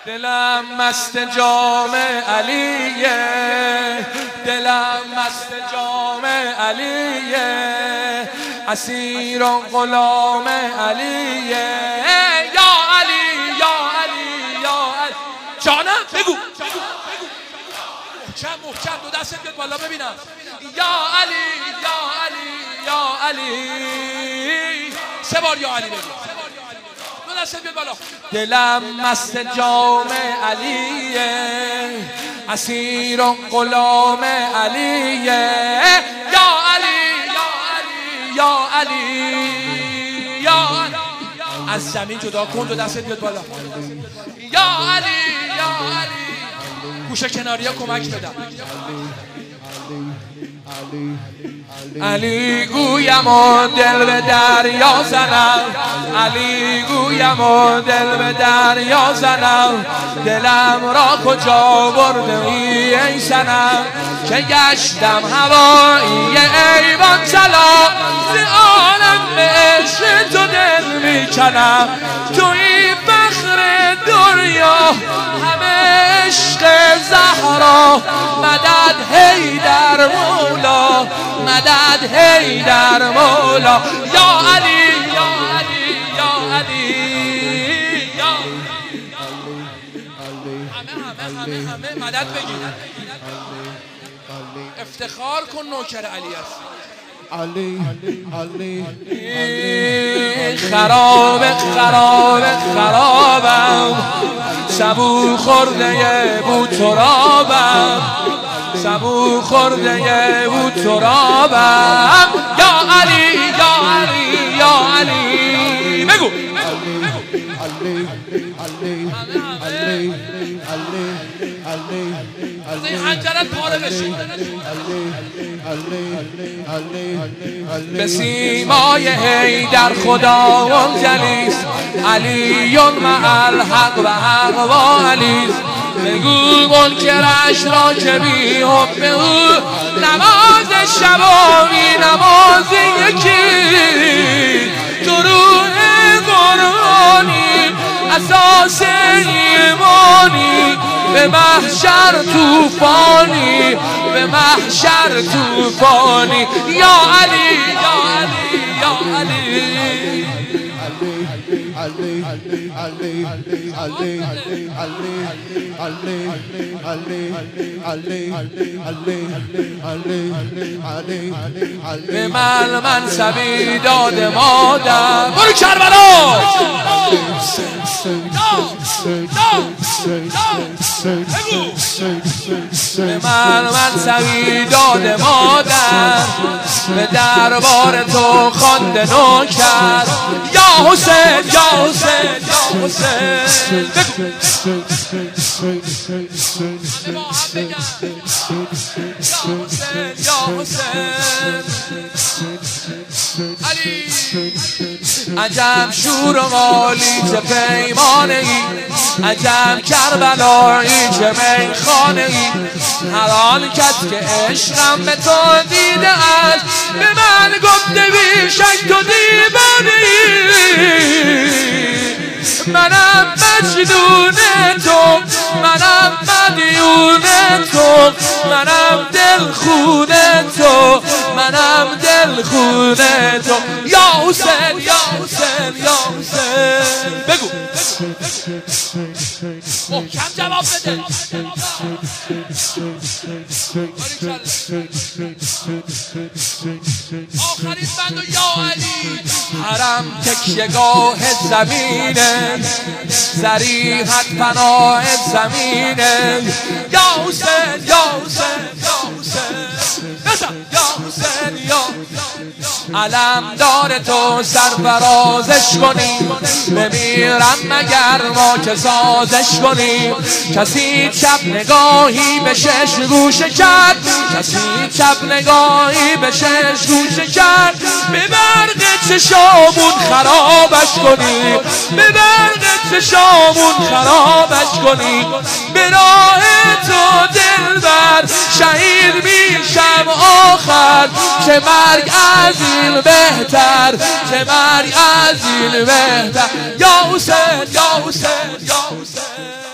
دلم مست جام علیه، دلم مست جام علیه، اسیر و غلام علیه. یا علی یا علی یا علی. جانم بگو محکم دو دستت بیاد بالا ببینم. یا علی یا علی یا علی. 3 بار یا علی بگو. دو دستت بیاد بالا. دلم مست جام علیه، اسیر و غلام علیه. یا علی یا علی یا علی یا علی. از زمین جدا کن، دو دستت بیاد بالا. یا علی یا علی. گوشه کناری ها کمک بدم. علی گویم و دل به دریا زنم، علی گویم و دل به دریا زنم. دلم را کجا برده ای صنم، که گشتم هوایی ایوان سلام. ز عالم به عشق تو دل میکنم، توی فخر دنیا همه عشق زهرا. مدد حیدر مولا، مدد حیدر مولا. یا علی یا علی یا علی یا. همه مدد بگید. افتخار کن نوکر علی است. علی خراب خراب خرابم، سبو خورده بود ترابم، سبو خورده بود ترابم. یا علی یا علی یا علی. بگو از این حنجرت پاره بشی. به سیمای حیدر خداوند جلیست، علی مع الحق و حق و علیست. بگو منکرش را که بی حب او، نماز شب و بی نماز یکی. درود قرآنی اساس ایمانی، به محشر توفانی، به محشر توفانی. یا علی یا علی یا علی. به من منصبی داد مادر. برو کربلا. به من منصبی داد مادر، به دربار تو خوانده نوکر. یا حسین یا حسین یا حسین. یا حسین علی. عجب شور و مالی چه پیمانه ای، عجب کربلایی چه میخانه ای. هر آن کس که عشقم به تو دیده است، به من گفته بی شک تو دیوانه ای. منم مجنون تو، منم مدیون تو، منم دل خون تو، منم دل خون تو. یا حسین یا حسین یا حسین. بگو محکم جواب بده. آخرین بند و یا علی. حرم تکیه‌گاه زمینه، ذریحت پناه زمینه. یا حسین یا حسین یا حسین. بزن یا حسین یا. علم دار تو سرفرازش کنیم، بمیرم مگر ما که سازش کنیم. کسی چپ نگاهی به 6 گوشه کرد، کسی چپ نگاهی به 6 گوشه کرد. به برق چشامون خرابش کنیم، به برق چشامون خرابش کنیم. به راه تو دلبر شهید میشم آخر، چه مرگ از این بهتر، چه مرگ از این بهتر. یا حسین یا حسین یا حسین.